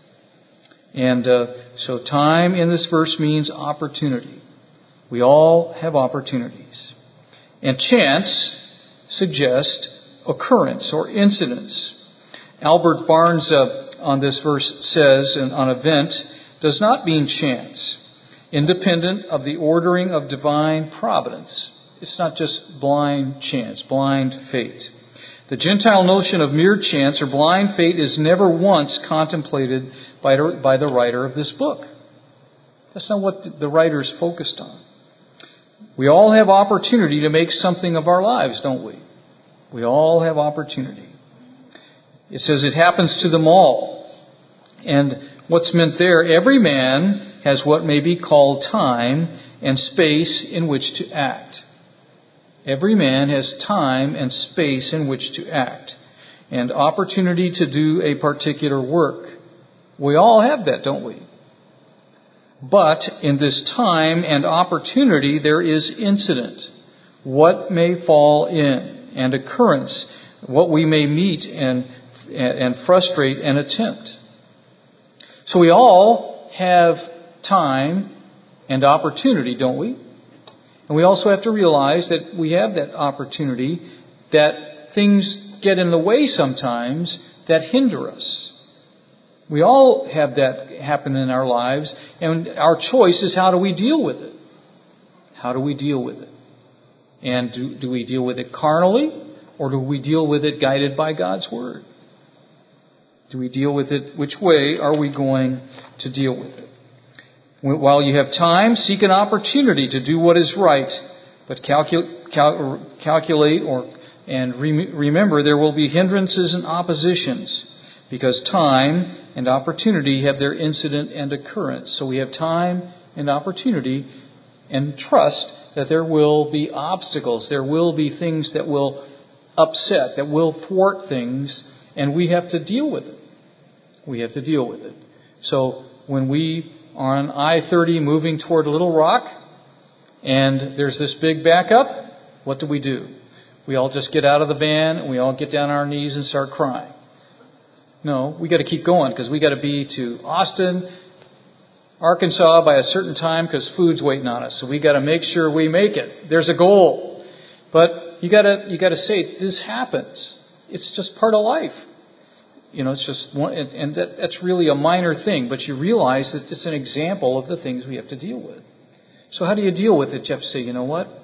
And so time in this verse means opportunity. We all have opportunities. And chance suggests occurrence or incidents. Albert Barnes on this verse says, an event does not mean chance, independent of the ordering of divine providence. It's not just blind chance, blind fate. The Gentile notion of mere chance or blind fate is never once contemplated by the writer of this book. That's not what the writer is focused on. We all have opportunity to make something of our lives, don't we? We all have opportunity. It says it happens to them all. And what's meant there, every man has what may be called time and space in which to act. Every man has time and space in which to act and opportunity to do a particular work. We all have that, don't we? But in this time and opportunity, there is incident. What may fall in and occurrence, what we may meet and frustrate and attempt. So we all have time and opportunity, don't we? And we also have to realize that we have that opportunity, that things get in the way sometimes that hinder us. We all have that happen in our lives, and our choice is how do we deal with it? How do we deal with it? And do we deal with it carnally, or do we deal with it guided by God's Word? Do we deal with it? Which way are we going to deal with it? While you have time, seek an opportunity to do what is right, but calculate and remember there will be hindrances and oppositions, because time and opportunity have their incident and occurrence. So we have time and opportunity, and trust that there will be obstacles, there will be things that will upset, that will thwart things, and we have to deal with it. We have to deal with it. So when we are on I-30 moving toward Little Rock, and there's this big backup, what do? We all just get out of the van, and we all get down on our knees and start crying. No, we got to keep going because we got to be to Austin, Arkansas by a certain time because food's waiting on us. So we got to make sure we make it. There's a goal. But you got to say this happens. It's just part of life. It's just one, and that's really a minor thing, but you realize that it's an example of the things we have to deal with. So how do you deal with it? You have to say, you know what?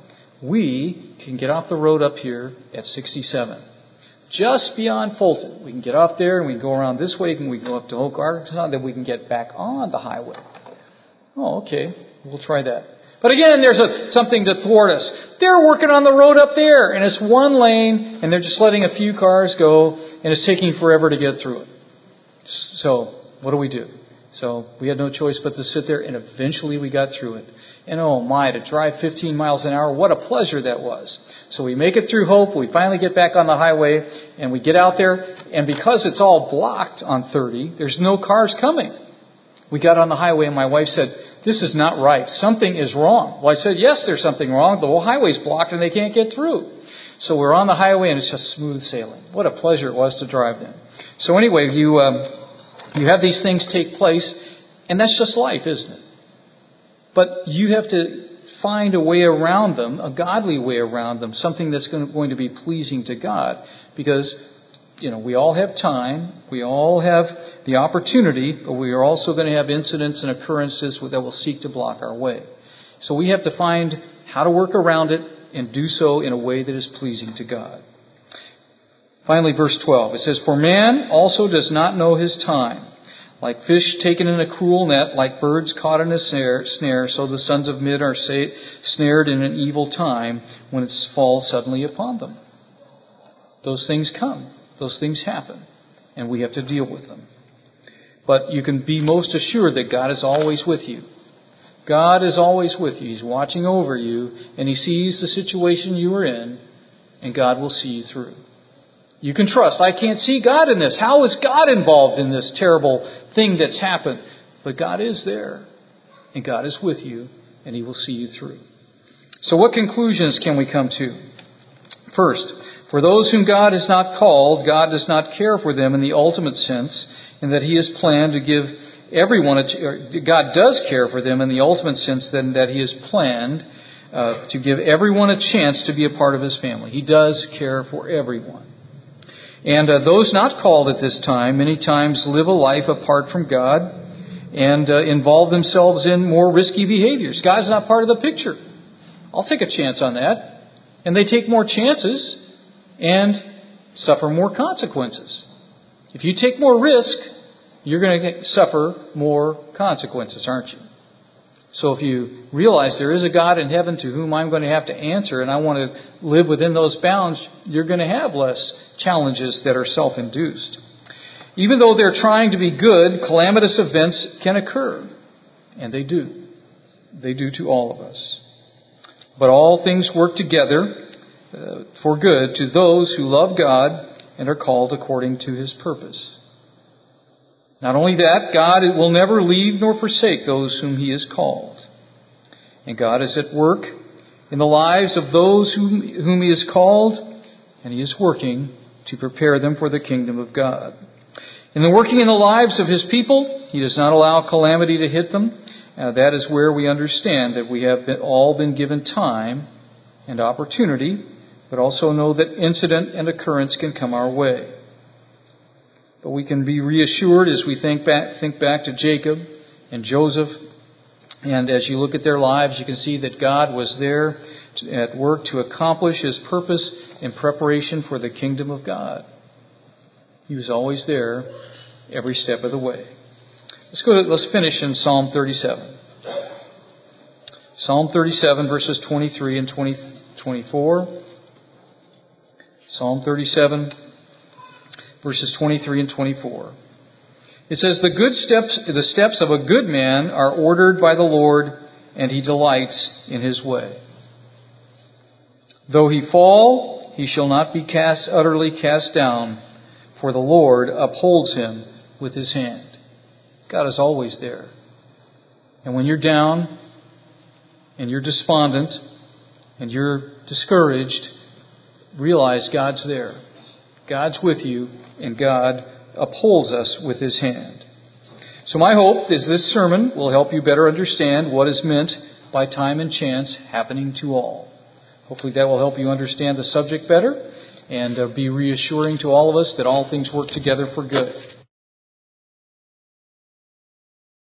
We can get off the road up here at 67. Just beyond Fulton. We can get off there and we can go around this way and we can go up to Oak, Arkansas, then we can get back on the highway. Oh, okay. We'll try that. But again, there's something to thwart us. They're working on the road up there and it's one lane and they're just letting a few cars go and it's taking forever to get through it. So, what do? So, we had no choice but to sit there and eventually we got through it. And oh my, to drive 15 miles an hour, what a pleasure that was. So we make it through Hope, we finally get back on the highway, and we get out there, and because it's all blocked on 30, there's no cars coming. We got on the highway and my wife said, this is not right. Something is wrong. Well, I said, yes, there's something wrong. The whole highway's blocked and they can't get through. So we're on the highway and it's just smooth sailing. What a pleasure it was to drive then. So anyway, you have these things take place, and that's just life, isn't it? But you have to find a way around them, a godly way around them, something that's going to be pleasing to God. Because, we all have time, we all have the opportunity, but we are also going to have incidents and occurrences that will seek to block our way. So we have to find how to work around it and do so in a way that is pleasing to God. Finally, verse 12, it says, for man also does not know his time. Like fish taken in a cruel net, like birds caught in a snare, so the sons of men are snared in an evil time when it falls suddenly upon them. Those things come. Those things happen. And we have to deal with them. But you can be most assured that God is always with you. God is always with you. He's watching over you, and He sees the situation you are in, and God will see you through. You can trust. I can't see God in this. How is God involved in this terrible thing that's happened? But God is there. And God is with you. And He will see you through. So what conclusions can we come to? First, for those whom God has not called, God does not care for them in the ultimate sense, in that He has planned to give everyone, God does care for them in the ultimate sense, then that He has planned to give everyone a chance to be a part of His family. He does care for everyone. And those not called at this time many times live a life apart from God and involve themselves in more risky behaviors. God's not part of the picture. I'll take a chance on that. And they take more chances and suffer more consequences. If you take more risk, you're going to suffer more consequences, aren't you? So if you realize there is a God in heaven to whom I'm going to have to answer and I want to live within those bounds, you're going to have less challenges that are self-induced. Even though they're trying to be good, calamitous events can occur. And they do. They do to all of us. But all things work together for good to those who love God and are called according to His purpose. Not only that, God will never leave nor forsake those whom He has called. And God is at work in the lives of those whom He has called, and He is working to prepare them for the kingdom of God. In the working in the lives of His people, He does not allow calamity to hit them. That is where we understand that we have all been given time and opportunity, but also know that incident and occurrence can come our way. But we can be reassured as we think back to Jacob and Joseph. And as you look at their lives, you can see that God was there at work to accomplish His purpose in preparation for the kingdom of God. He was always there every step of the way. Let's finish in Psalm 37. Psalm 37 verses 23 and 24. Psalm 37 verses 23 and 24. It says, the steps of a good man are ordered by the Lord, and He delights in his way. Though he fall, he shall not be utterly cast down, for the Lord upholds him with His hand. God is always there. And when you're down, and you're despondent, and you're discouraged, realize God's there. God's with you, and God upholds us with His hand. So my hope is this sermon will help you better understand what is meant by time and chance happening to all. Hopefully that will help you understand the subject better and be reassuring to all of us that all things work together for good.